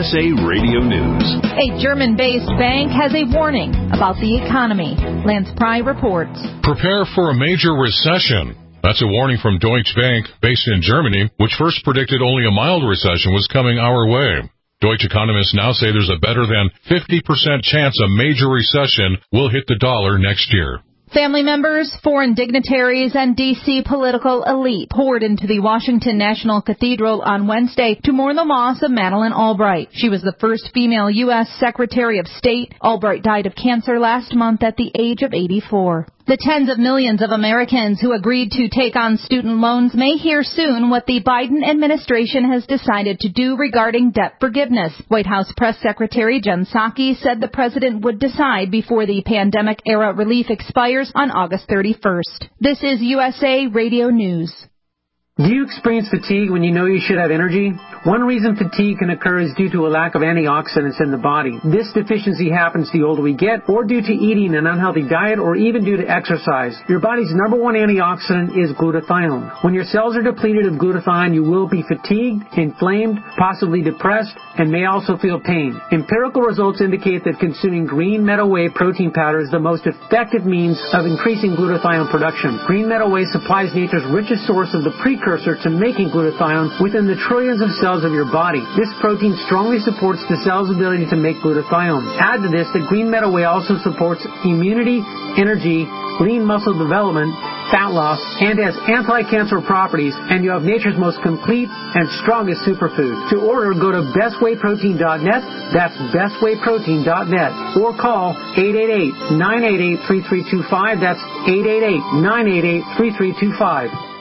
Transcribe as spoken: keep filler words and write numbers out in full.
S A Radio News. A German-based bank has a warning about the economy. Lance Pry reports. Prepare for a major recession. That's a warning from Deutsche Bank, based in Germany, which first predicted only a mild recession was coming our way. Deutsche economists now say there's a better than fifty percent chance a major recession will hit the dollar next year. Family members, foreign dignitaries, and D C political elite poured into the Washington National Cathedral on Wednesday to mourn the loss of Madeleine Albright. She was the first female U S Secretary of State. Albright died of cancer last month at the age of eighty-four. The tens of millions of Americans who agreed to take on student loans may hear soon what the Biden administration has decided to do regarding debt forgiveness. White House Press Secretary Jen Psaki said the president would decide before the pandemic-era relief expires on August thirty-first. This is U S A Radio News. Do you experience fatigue when you know you should have energy? One reason fatigue can occur is due to a lack of antioxidants in the body. This deficiency happens the older we get, or due to eating an unhealthy diet, or even due to exercise. Your body's number one antioxidant is glutathione. When your cells are depleted of glutathione, you will be fatigued, inflamed, possibly depressed, and may also feel pain. Empirical results indicate that consuming green meadow whey protein powder is the most effective means of increasing glutathione production. Green meadow whey supplies nature's richest source of the precursor to making glutathione within the trillions of cells of your body. This protein strongly supports the cell's ability to make glutathione. Add to this that green meadow whey also supports immunity, energy, lean muscle development, fat loss, and has anti-cancer properties, and you have nature's most complete and strongest superfood. To order, go to best whey protein dot net, that's best whey protein dot net, or call eight eight eight, nine eight eight, three three two five, that's eight eight eight, nine eight eight, three three two five.